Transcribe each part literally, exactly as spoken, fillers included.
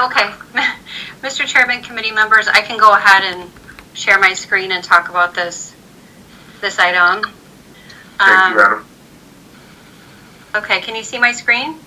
Okay. Mister Chairman, committee members, I can go ahead and share my screen and talk about this this item. Thank Um, you, Adam. Okay, can you see my screen?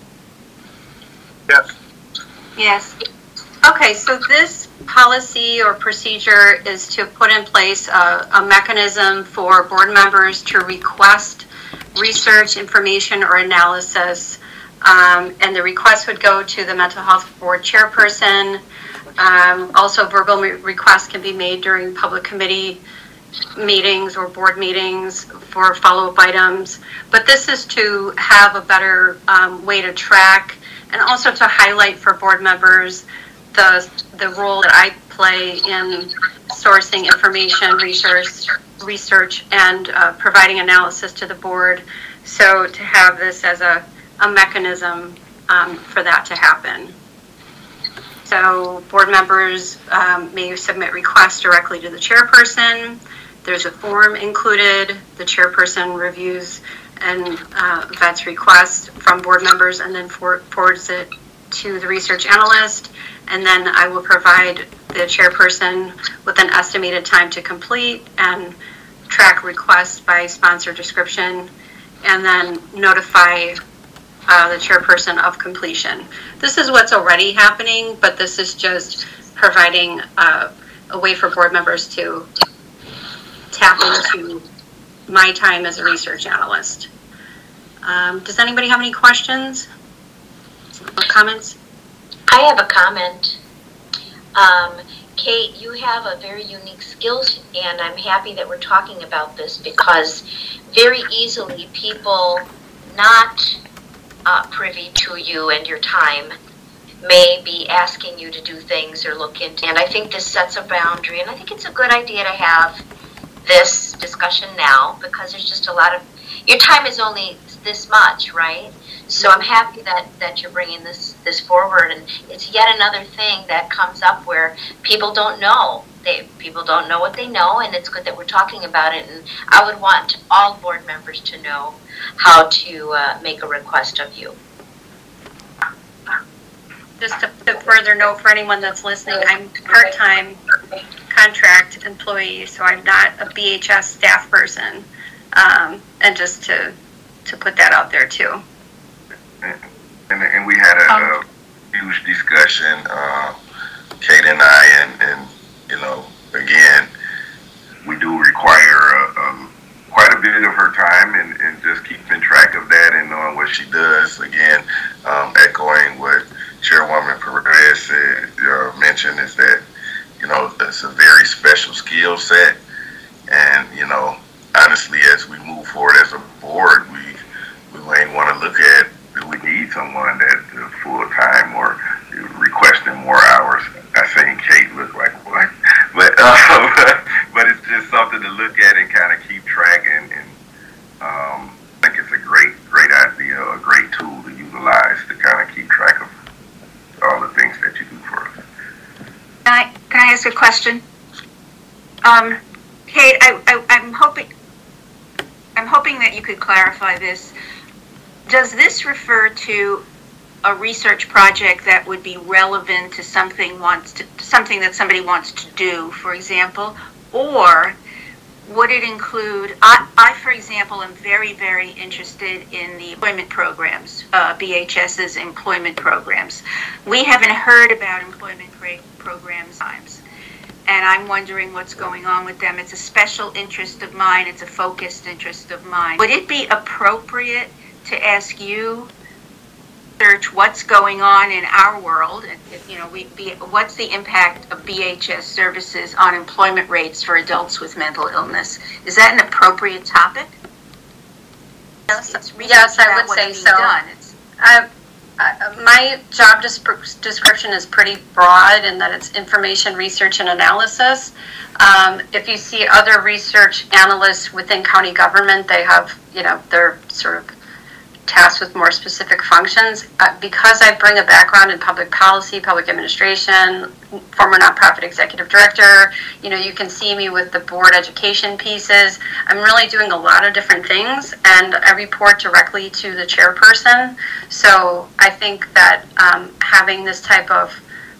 Yes. Yes. Okay, so this policy or procedure is to put in place a, a mechanism for board members to request research, information, or analysis. Um, and the request would go to the Mental Health Board chairperson. Um, also, verbal requests can be made during public committee meetings or board meetings for follow-up items. But this is to have a better um, way to track and also to highlight for board members the the role that I play in sourcing information, research, research, and uh, providing analysis to the board. So to have this as a, a mechanism um, for that to happen. So board members um, may submit requests directly to the chairperson. There's a form included. The chairperson reviews and uh, vets requests from board members and then for, forwards it to the research analyst. And then I will provide the chairperson with an estimated time to complete and track requests by sponsor description, and then notify uh, the chairperson of completion. This is what's already happening, but this is just providing uh, a way for board members to tap into my time as a research analyst. Um, does anybody have any questions or comments? I have a comment. Um, Kate, you have a very unique skill, and I'm happy that we're talking about this because very easily people not uh, privy to you and your time may be asking you to do things or look into, and I think this sets a boundary, and I think it's a good idea to have this discussion now because there's just a lot of, your time is only this much, right? So I'm happy that, that you're bringing this, this forward, and it's yet another thing that comes up where people don't know. They people don't know what they know, and it's good that we're talking about it. And I would want all board members to know how to uh, make a request of you. Just to, to further note for anyone that's listening, I'm part-time contract employee, so I'm not a B H S staff person. Um, and just to to put that out there too. And, and, and we had a, um, a huge discussion, uh, Kate and I, and, and you know, again, we do require uh, um, quite a bit of her time, and, and just keeping track of that and knowing what she does. Again, um, echoing what Chairwoman Perez said, uh, mentioned is that, you know, it's a very special skill set, and, you know, honestly, as we move forward as a board, we we may want to look at, do we need someone that's uh, full-time or requesting more hours? I think Kate looked like, what? But, uh, but it's just something to look at and kind of keep track, and, and um, I think it's a great, great idea, a great tool to utilize to kind of keep track of all the things that you do for us. Can I, can I ask a question? Um, Kate, I, I, I'm hoping, I'm hoping that you could clarify this. Does this refer to a research project that would be relevant to something wants to something that somebody wants to do, for example, or would it include? I, I for example, am very, very interested in the employment programs, uh, BHS's employment programs. We haven't heard about employment programs times. And I'm wondering what's going on with them. It's a special interest of mine. It's a focused interest of mine. Would it be appropriate to ask you, search what's going on in our world? You know, we be, what's the impact of B H S services on employment rates for adults with mental illness? Is that an appropriate topic? Yes, it's yes I would say so. I, I, my job desp- description is pretty broad in that it's information, research, and analysis. Um, if you see other research analysts within county government, they have, you know, they're sort of tasked with more specific functions. Uh, because I bring a background in public policy, public administration, former nonprofit executive director, you know, you can see me with the board education pieces. I'm really doing a lot of different things, and I report directly to the chairperson. So I think that um, having this type of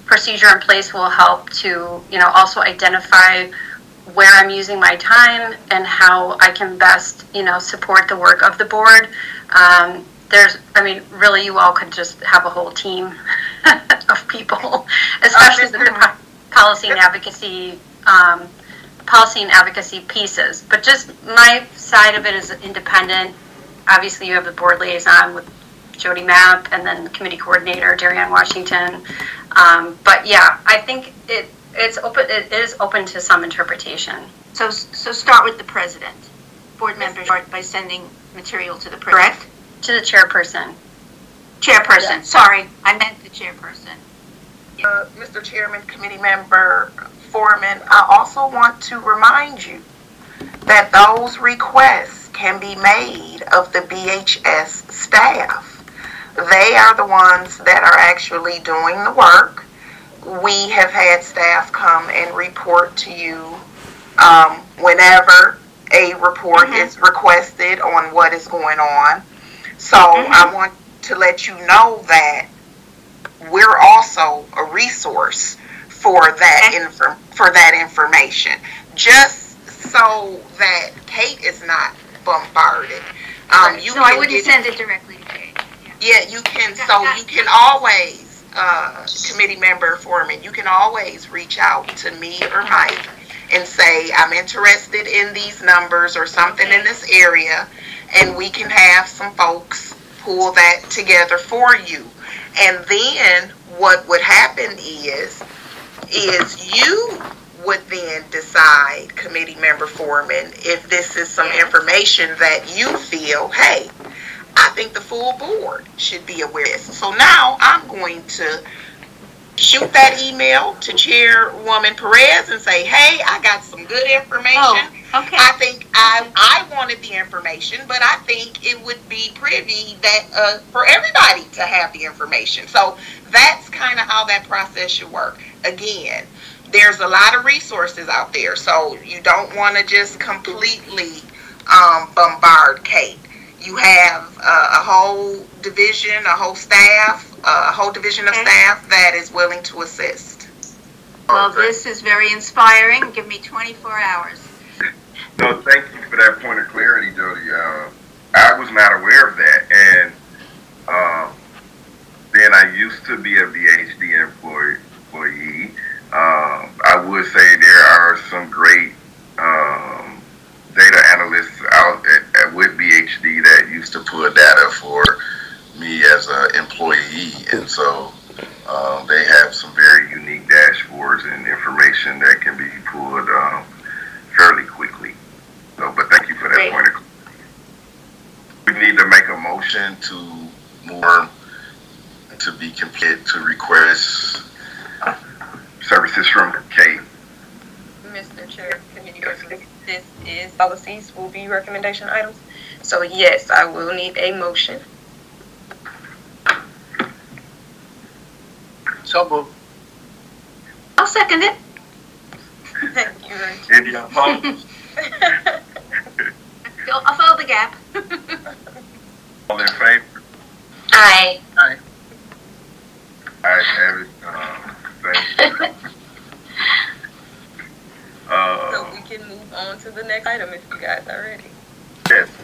procedure in place will help to, you know, also identify where I'm using my time and how I can best, you know, support the work of the board. Um, there's, I mean, really, you all could just have a whole team of people, especially uh, the po- policy and advocacy, um, policy and advocacy pieces. But just my side of it is independent. Obviously, you have the board liaison with Jody Mapp, and then the committee coordinator, Darianne Washington. Um, but yeah, I think it it's open. It is open to some interpretation. So, so start with the president. Board members start by sending material to the president. Correct? To the chairperson. Chairperson. Yeah. Sorry, I meant the chairperson. Uh, Mister Chairman, Committee Member Foreman, I also want to remind you that those requests can be made of the B H S staff. They are the ones that are actually doing the work. We have had staff come and report to you um, whenever a report mm-hmm. is requested on what is going on. So mm-hmm. I want to let you know that we're also a resource for that infor- for that information, just so that Kate is not bombarded. Um, right. You so I wouldn't get, send it directly to Kate. Yeah, you can. So you can always, uh, committee member Foreman, you can always reach out to me or Mike and say, I'm interested in these numbers or something in this area, and we can have some folks pull that together for you. And then what would happen is, is you would then decide, committee member Foreman, if this is some information that you feel, hey, I think the full board should be aware of this. So now I'm going to shoot that email to Chairwoman Perez and say, hey, I got some good information. Oh, okay. I think I I wanted the information, but I think it would be privy that uh, for everybody to have the information. So that's kind of how that process should work. Again, there's a lot of resources out there, so you don't want to just completely um, bombard Kate. You have uh, a whole division, a whole staff, uh, a whole division of staff that is willing to assist. Well, this is very inspiring. Give me twenty-four hours. No, thank you for that point of clarity, Jody. Uh, I was not aware of that, and uh, then I used to be a B H D employee. employee. Uh, I would say there are some great um, data analysts out at, at with B H D that used to pull data for me as an employee, and so um, they have some very unique dashboards and information that can be pulled um, fairly quickly. So, but thank you for that great. point of clarity. We need to make a motion to more to be complete to request services from Kate. Mister Chair, committee members, this is policies will be recommendation items. So yes, I will need a motion. So moved. I'll second it. Thank you. Any opposed? I'll fill the gap. All in favor? Aye. Aye. I have it. Uh, thank you. Uh, so we can move on to the next item if you guys are ready. Yes.